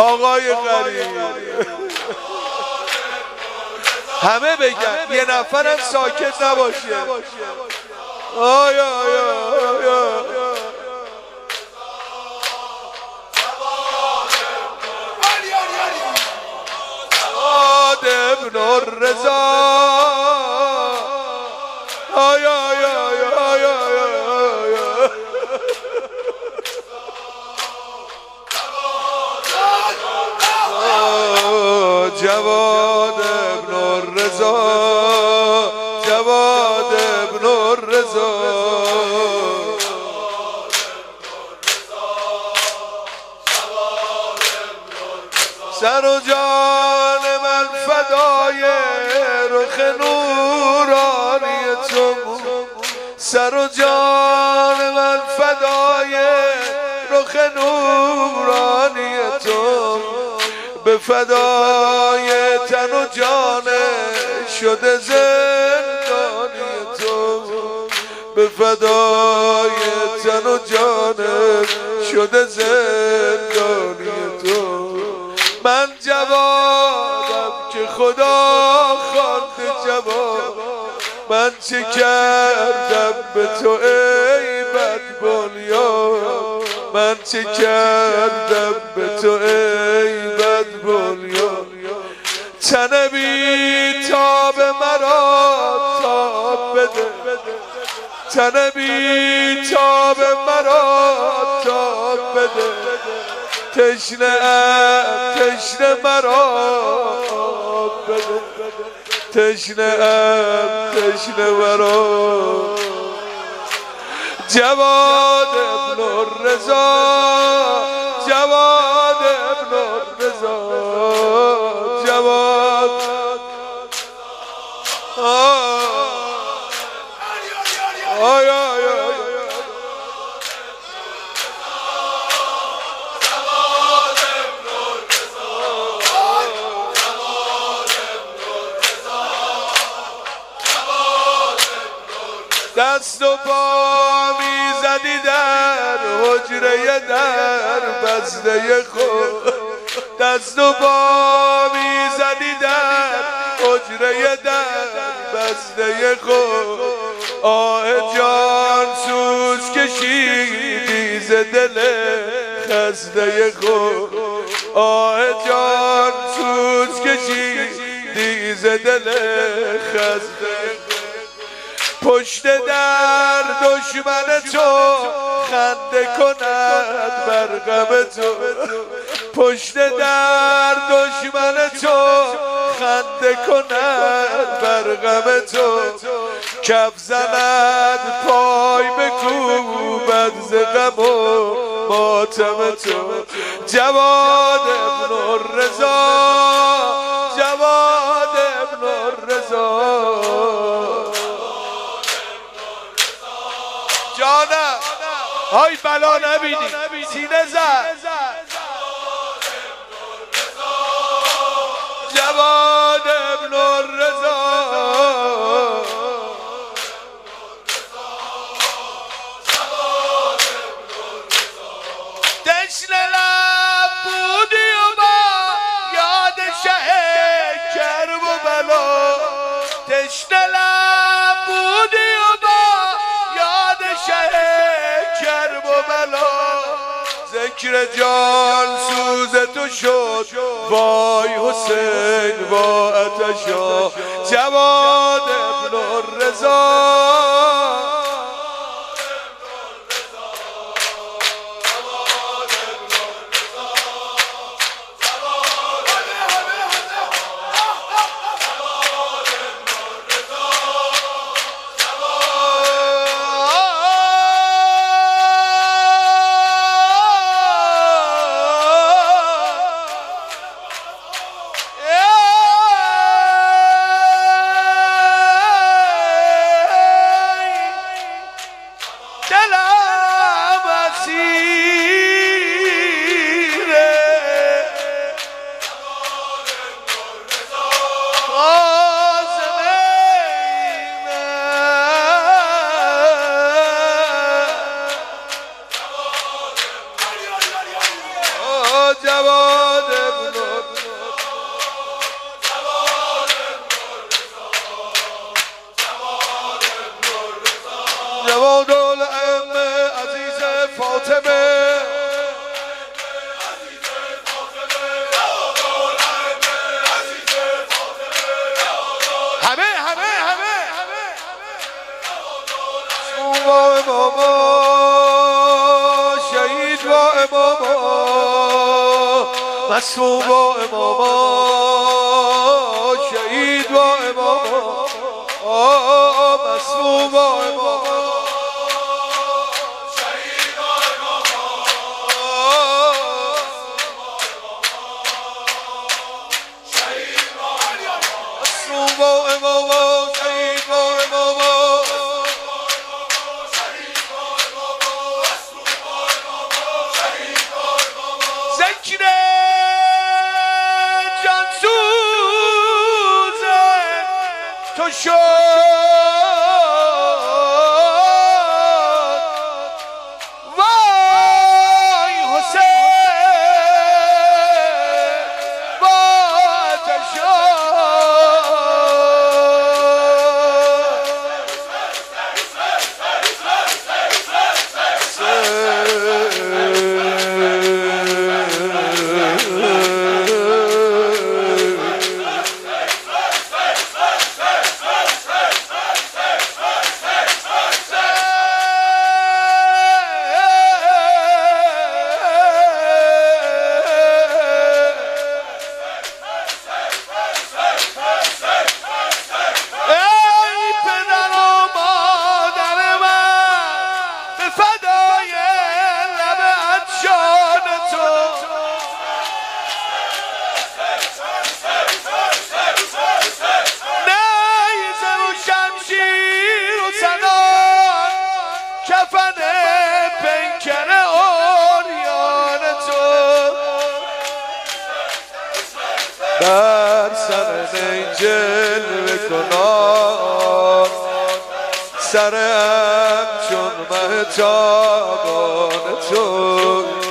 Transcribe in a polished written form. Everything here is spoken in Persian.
آقای غریب. همه بگن، یه نفرم ساکت نباشه. آیا ابن الرضا جواد ابن الرضا جواد ابن الرضا سر و جان من فدای رخ نورانی تو، سر و جان من فدای رخ نورانی تو، به فدای تن و جان شده زندانی تو، به فدای تن و جان شده زندانی تو. من جوادم که خدا خوانده جواد، من چه کردم به تو ای بدبنیاد، من چه کردم به تو ای بدبنیاد. تن بی تاب مرا تاب بده، تن بی تاب مرا تاب بده، تشنه مرا بده، تشنه مرا. جواد ابن الرضا جواد ابن الرضا جواد دست و پا میزدی در حجره در بسته خود، دست و پا میزدی در حجره در بسته خود. آه جان سوز کشیدی ز دل خسته خود، آه جان سوز کشیدی ز دل خسته خود. پشت در دشمن تو خنده کند بر غم تو، پشت در دشمن تو خنده کند بر غم تو. کف زند پای بکوبد ز غم و ماتم تو. جواد ابن الرضا جواد ابن الرضا جانم های بلا نبینی سینه زد. جواد ابن الرضا تشنه لب بودی و با یاد شه کرب و بلا، تشنه لب بودی و با یاد شه کرب و بلا. ذکر جان سوز تو شد وای حسین با عطشا. جواد ابن الرضا اماما شهید با اماما مصوم با اماما شهید با اماما مصوم با اماما شهید با اماما شهید با اماما مصوم با اماما شهید با اماما ذکر جانسوز تو شد وای حسین وای کفن پنکر اوریان تو در سر نیجل بکنان سرم چون مهتابان تو